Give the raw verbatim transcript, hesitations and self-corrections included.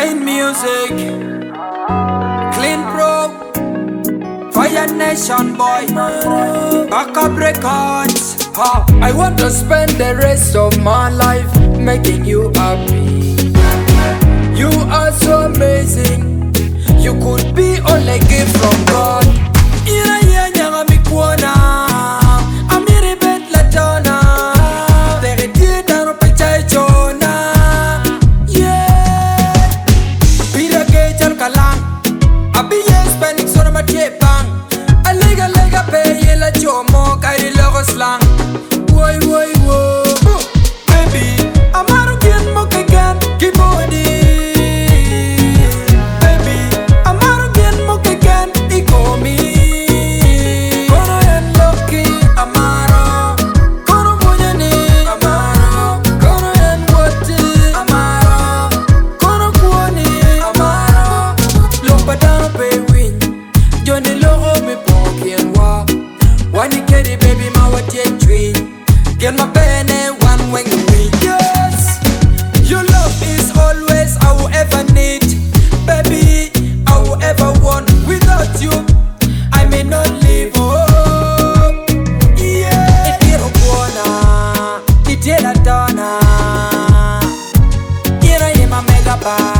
Nine Music, Clean Pro, Fire Nation boy, Backup Records. Ha, I want to spend the rest of my life making you happy. You are so amazing. You could be only gift from God. Ira ya nyanga mikuona, amiri bet la tona. Tere die daro pecha echona. Yeah. Pira ke chal kalang, abi yes panic sora matie bang. Alega lega pe ye la chomo kairi logo slang. Woi woi woi, baby, amaru kien mo kegan kibodi. Get my penny one when you win. Yes, your love is always I will ever need. Baby, I will ever want. Without you, I may not live. Oh, yeah. Itiro buona, itira dona. Ira yema mega ba.